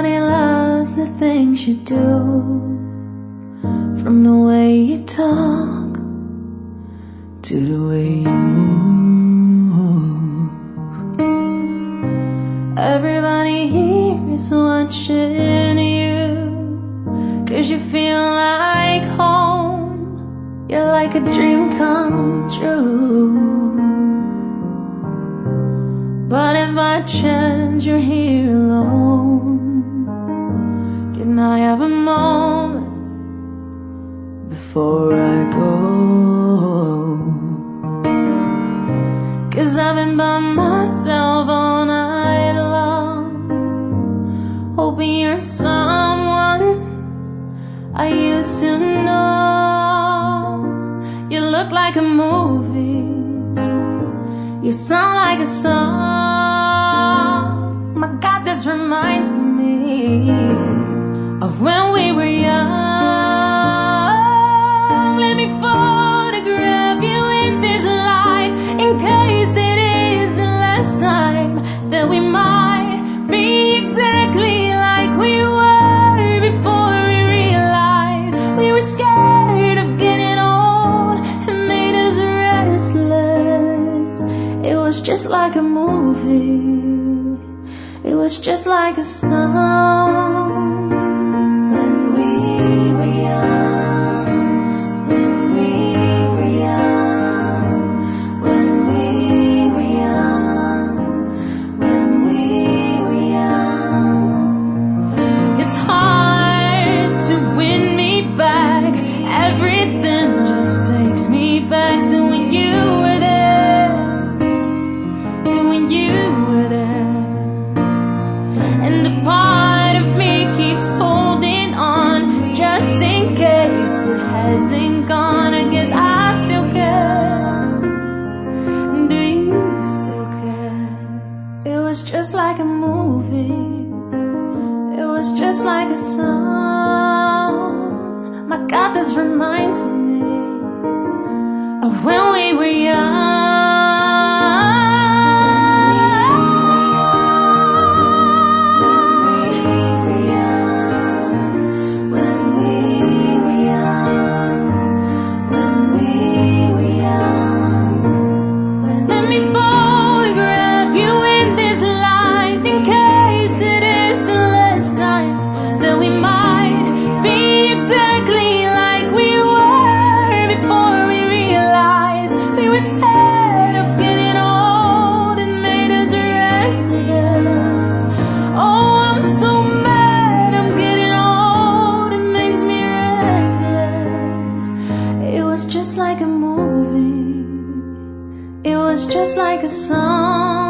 Everybody loves the things you do, from the way you talk to the way you move. Everybody here is watching you, 'cause you feel like home. You're like a dream come true. But if by chance you're here alone, can I have a moment before I go? 'Cause I've been by myself all night long, hoping you're someone I used to know. You look like a movie, you sound like a song. My God, this reminds me of when we were young. Let me photograph you in this light, in case it is the last time that we might be exactly like we were before we realized we were scared of getting old. It made us restless. It was just like a movie, it was just like a song. When we were young, when we were young, when we were young, when we were young. It's hard to win me back, everything just takes me back to when you were there, to when you were there. And a part of me keeps holding on, just in case it hasn't gone. I guess I still care. Do you still care? It was just like a movie, it was just like a song. My God, this reminds me of when we were young. Just like a movie, it was just like a song.